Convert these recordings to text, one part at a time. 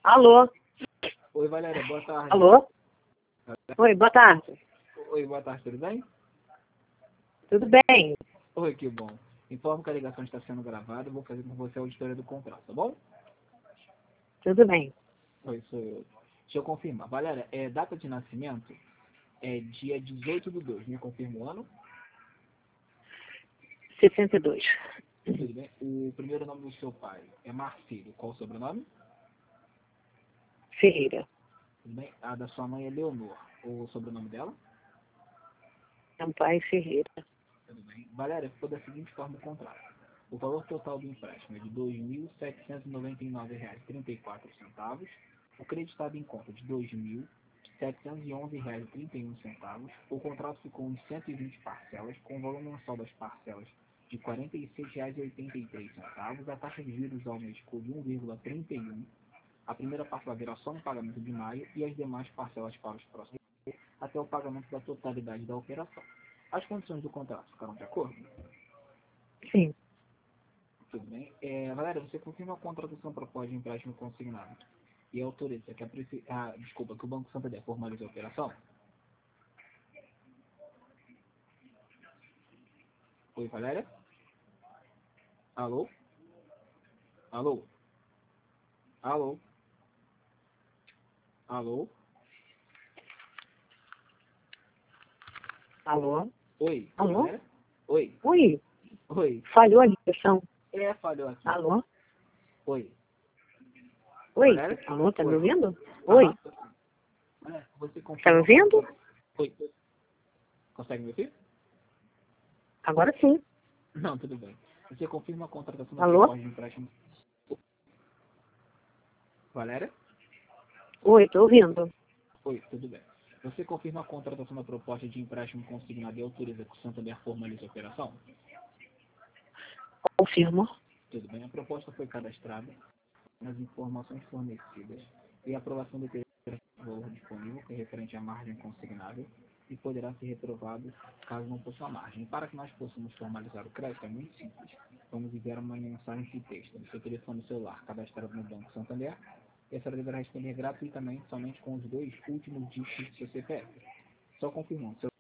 Alô? Oi, Valéria, boa tarde. Alô? Oi, boa tarde. Oi, boa tarde, tudo bem? Tudo bem? Oi, que bom. Informo que a ligação está sendo gravada e vou fazer com você a auditoria do contrato, tá bom? Tudo bem. Oi, sou eu. Deixa eu confirmar. Valéria, data de nascimento é dia 18/2. Me confirma o ano? 62. Tudo bem. O primeiro nome do seu pai é Marcílio. Qual o sobrenome? Ferreira. Tudo bem. A da sua mãe é Leonor. O sobrenome dela? Sampaio Ferreira. Tudo bem. Valéria, ficou da seguinte forma o contrato. O valor total do empréstimo é de R$ 2.799,34. O creditado em conta de R$ 2.711,31. O contrato ficou em 120 parcelas, com o valor mensal das parcelas de R$ 46,83. A taxa de juros ao mês ficou de 1,31. A primeira parcela virá só no pagamento de maio e as demais parcelas para os próximos meses, até o pagamento da totalidade da operação. As condições do contrato ficaram de acordo? Sim. Tudo bem. Valéria, você confirma a contratação proposta de empréstimo consignado e autoriza que que o Banco Santander formalize a operação? Oi, Valéria? Alô? Alô? Alô? Alô? Alô? Oi, Alô? Valéria? Oi? Oi. Oi? Falhou a ligação. Falhou aqui. Alô? Oi? Oi. Valéria? Alô, tá me Oi? ouvindo? Oi. Aham. Você Tá me confirma a ouvindo? contratação? Oi? Consegue me ouvir? Agora sim. Não, tudo bem. Você confirma a contratação da Alô? proposta de empréstimo? Valéria? Oi, tô ouvindo. Oi, tudo bem. Você confirma a contratação da proposta de empréstimo consignado e autoriza que o Santander formalize a operação? Confirmo. Tudo bem. A proposta foi cadastrada nas informações fornecidas e a aprovação determina o valor disponível, que é referente à margem consignada, e poderá ser reprovado caso não possua margem. Para que nós possamos formalizar o crédito, é muito simples. Vamos enviar uma mensagem de texto no seu telefone celular cadastrado no Banco Santander, e a senhora deverá responder gratuitamente somente com os dois últimos dígitos do seu CPF. Só confirmando, seu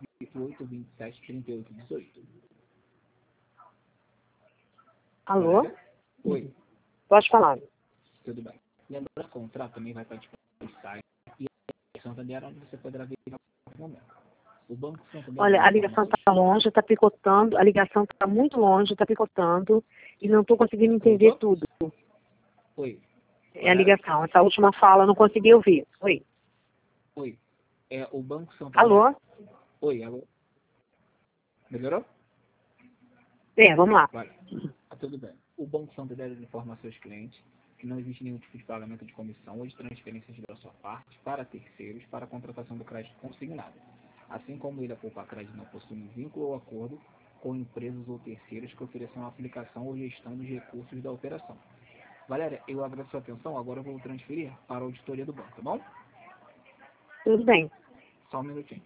988273818. Alô? Valéria? Oi, Pode falar. tudo bem. Lembrando que o contrato também vai estar disponível no site e a Santander, onde você poderá ver em algum momento. O Banco Santander das Olha, a ligação informações... tá longe, tá picotando. A ligação tá muito longe, tá picotando. E não tô conseguindo entender Voltou? tudo. Oi, É a Valéria? ligação. Essa última fala eu não consegui ouvir. Oi. Oi. O Banco Santander... Alô? Oi, alô? Melhorou? Vamos lá. Vale. Tudo bem. O Banco Santander informa a seus clientes que não existe nenhum tipo de pagamento de comissão ou de transferências da sua parte para terceiros para a contratação do crédito consignado. Assim como ele, a Poupa Crédito, não possui um vínculo ou acordo com empresas ou terceiros que ofereçam a aplicação ou gestão dos recursos da operação. Valéria, eu agradeço a sua atenção. Agora eu vou transferir para a auditoria do banco, tá bom? Tudo bem. Só um minutinho.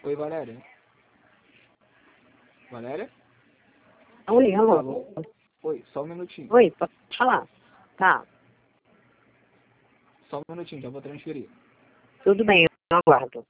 Oi, Valéria. Valéria? Oi, alô. Alô? Oi, só um minutinho. Oi, pode falar. Tá, Só um minutinho, já vou transferir. tudo bem, eu aguardo.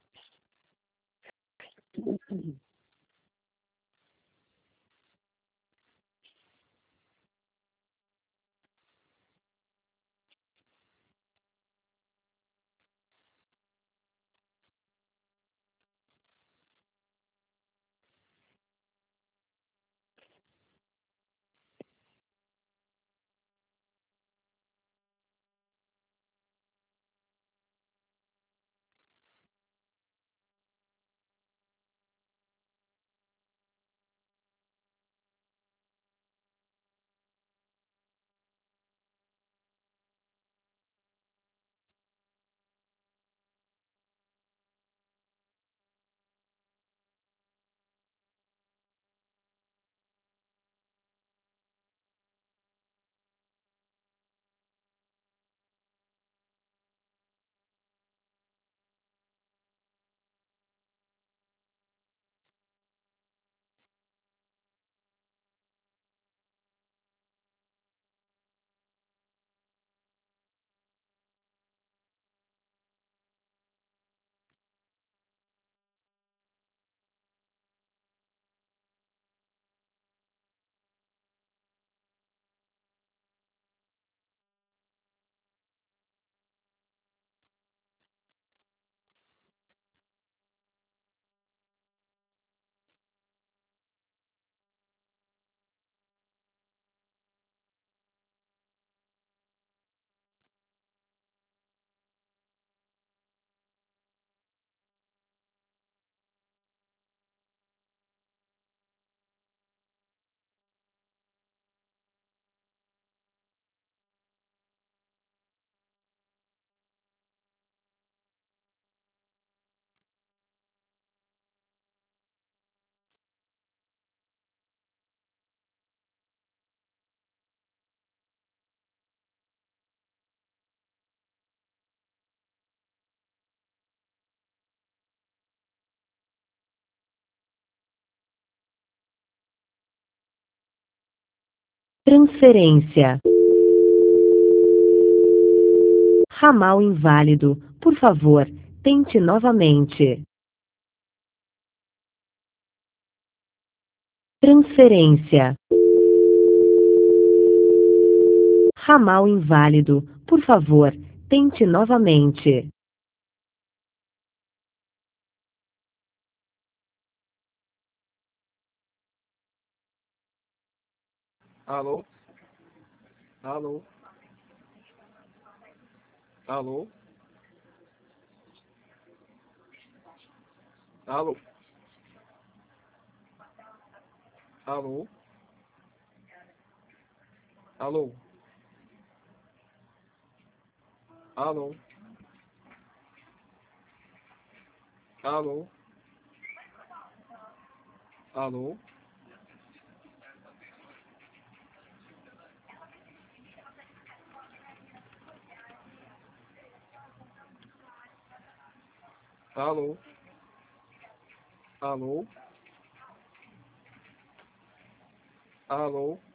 Transferência. Ramal inválido. Por favor, tente novamente. Transferência. Ramal inválido. Por favor, tente novamente. Alô? Alô? Alô? Alô? Alô? Alô? Alô? Alô? Alô? Alô? Alô? Alô?